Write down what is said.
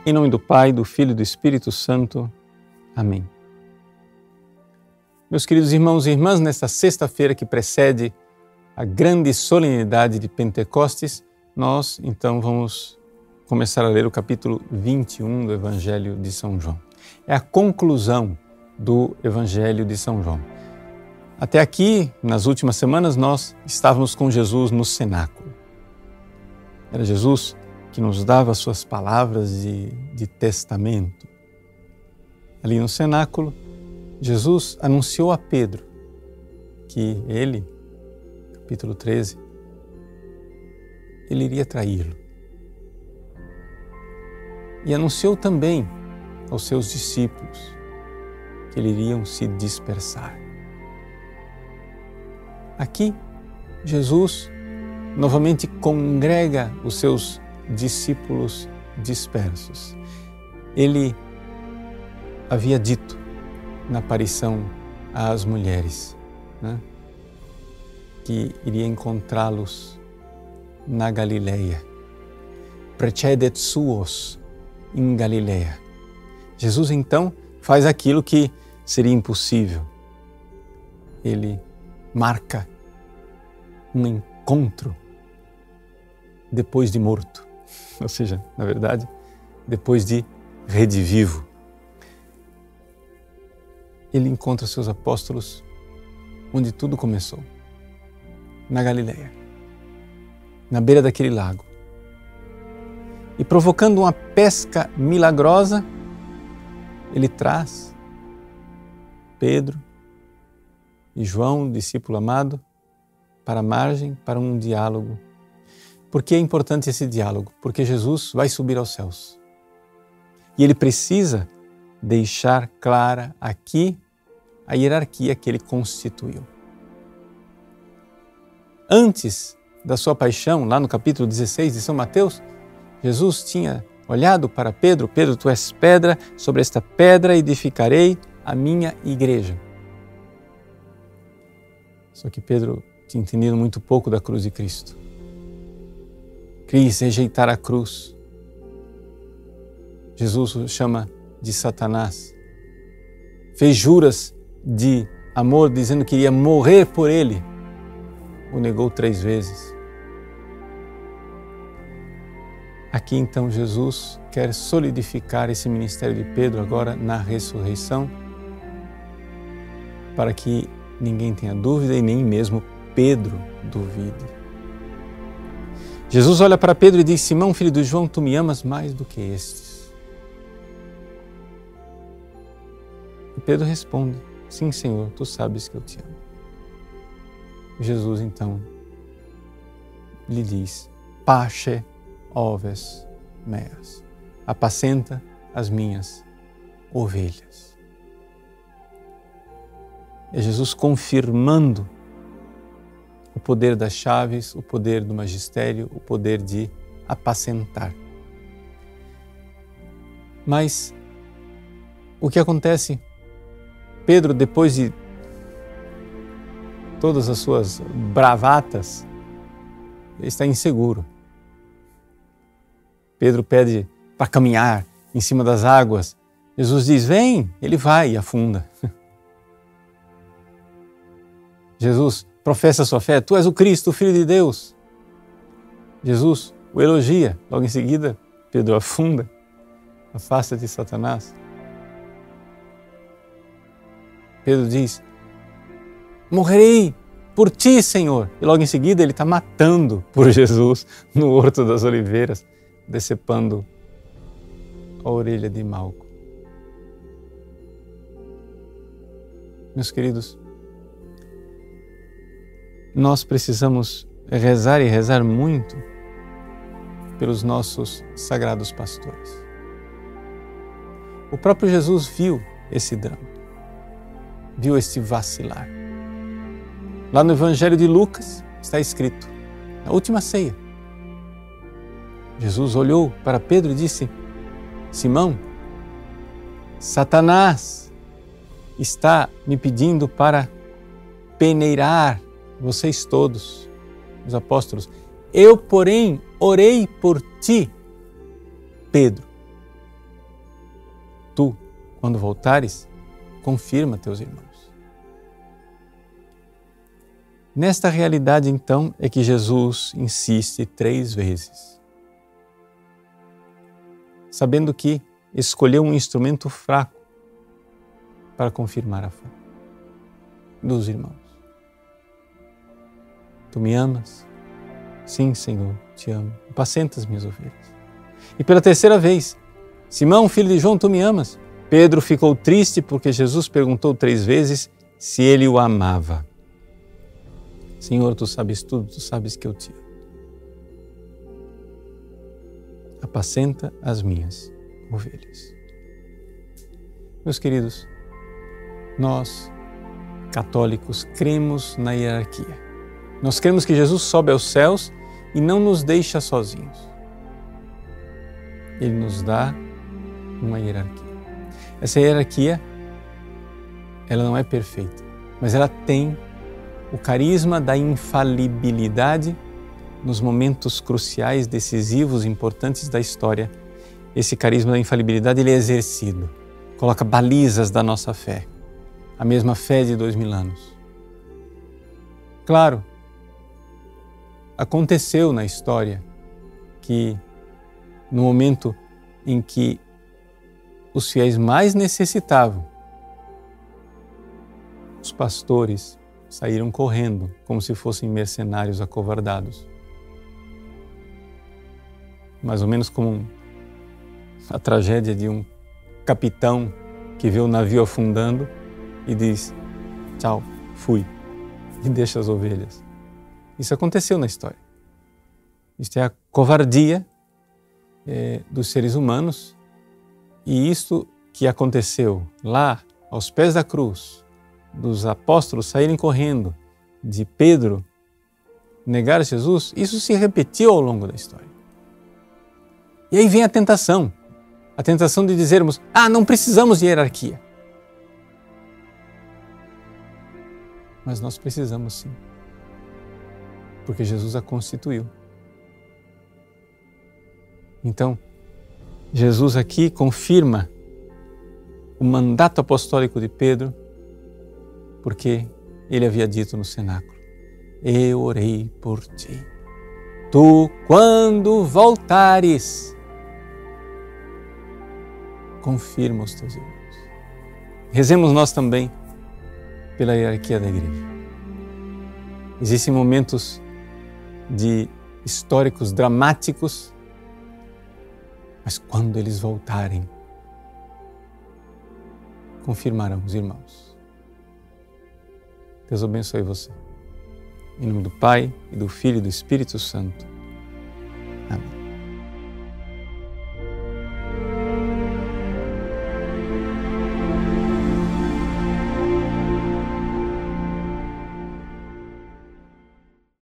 Em nome do Pai, do Filho e do Espírito Santo. Amém. Meus queridos irmãos e irmãs, nesta sexta-feira que precede a grande solenidade de Pentecostes, nós então vamos começar a ler o capítulo 21 do Evangelho de São João. É a conclusão do Evangelho de São João. Até aqui, nas últimas semanas, nós estávamos com Jesus no cenáculo. Era Jesus que nos dava suas palavras de testamento. Ali no cenáculo, Jesus anunciou a Pedro que ele, capítulo 13, ele iria traí-lo. E anunciou também aos seus discípulos que eles iriam se dispersar. Aqui, Jesus novamente congrega os seus discípulos dispersos. Ele havia dito na aparição às mulheres, que iria encontrá-los na Galileia. Precedet suos in Galileia. Jesus então faz aquilo que seria impossível. Ele marca um encontro depois de morto. Ou seja, na verdade, depois de redivivo. Ele encontra seus apóstolos onde tudo começou, na Galileia, na beira daquele lago. E provocando uma pesca milagrosa, ele traz Pedro e João, discípulo amado, para a margem, para um diálogo. Por que é importante esse diálogo? Porque Jesus vai subir aos céus. E ele precisa deixar clara aqui a hierarquia que ele constituiu. Antes da sua paixão, lá no capítulo 16 de São Mateus, Jesus tinha olhado para Pedro: Pedro, tu és pedra, sobre esta pedra edificarei a minha igreja. Só que Pedro tinha entendido muito pouco da cruz de Cristo. Quis rejeitar a cruz. Jesus o chama de Satanás. Fez juras de amor, dizendo que iria morrer por ele. O negou 3 vezes. Aqui então Jesus quer solidificar esse ministério de Pedro agora na ressurreição, para que ninguém tenha dúvida e nem mesmo Pedro duvide. Jesus olha para Pedro e diz: Simão, filho de João, tu me amas mais do que estes? E Pedro responde: sim, Senhor, tu sabes que eu te amo. Jesus então lhe diz: Pace oves meas, apacenta as minhas ovelhas. É Jesus confirmando o poder das chaves, o poder do magistério, o poder de apacentar. Mas o que acontece? Pedro, depois de todas as suas bravatas, ele está inseguro. Pedro pede para caminhar em cima das águas. Jesus diz: vem, ele vai e afunda. Jesus professa sua fé: tu és o Cristo, o Filho de Deus. Jesus o elogia. Logo em seguida, Pedro afunda. Afasta-te, Satanás. Pedro diz: morrerei por ti, Senhor. E logo em seguida ele está matando por Jesus no Horto das Oliveiras, decepando a orelha de Malco. Meus queridos, nós precisamos rezar e rezar muito pelos nossos sagrados pastores. O próprio Jesus viu esse drama, viu este vacilar. Lá no Evangelho de Lucas está escrito, na última ceia, Jesus olhou para Pedro e disse: Simão, Satanás está me pedindo para peneirar vocês todos, os apóstolos. Eu, porém, orei por ti, Pedro, quando voltares, confirma teus irmãos. Nesta realidade, então, é que Jesus insiste 3 vezes, sabendo que escolheu um instrumento fraco para confirmar a fé dos irmãos. Tu me amas? Sim, Senhor, te amo. Apacenta as minhas ovelhas. E pela 3ª vez, Simão, filho de João, tu me amas? Pedro ficou triste porque Jesus perguntou 3 vezes se ele o amava. Senhor, tu sabes tudo, tu sabes que eu te amo. Apacenta as minhas ovelhas. Meus queridos, nós, católicos, cremos na hierarquia. Nós cremos que Jesus sobe aos céus e não nos deixa sozinhos. Ele nos dá uma hierarquia. Essa hierarquia, ela não é perfeita, mas ela tem o carisma da infalibilidade nos momentos cruciais, decisivos, importantes da história. Esse carisma da infalibilidade ele é exercido, coloca balizas da nossa fé, a mesma fé de 2000 anos. Claro, aconteceu na história que no momento em que os fiéis mais necessitavam, os pastores saíram correndo como se fossem mercenários acovardados. Mais ou menos como a tragédia de um capitão que vê o navio afundando e diz: tchau, fui, e deixa as ovelhas. Isso aconteceu na história. Isto é a covardia dos seres humanos, e isto que aconteceu lá aos pés da cruz, dos apóstolos saírem correndo, de Pedro negar Jesus, isso se repetiu ao longo da história. E aí vem a tentação de dizermos: não precisamos de hierarquia. Mas nós precisamos sim, porque Jesus a constituiu. Então, Jesus aqui confirma o mandato apostólico de Pedro, porque ele havia dito no cenáculo: eu orei por ti. Tu, quando voltares, confirma os teus irmãos. Rezemos nós também pela hierarquia da igreja. Existem momentos históricos dramáticos, mas quando eles voltarem, confirmarão os irmãos. Deus abençoe você. Em nome do Pai, e do Filho e do Espírito Santo.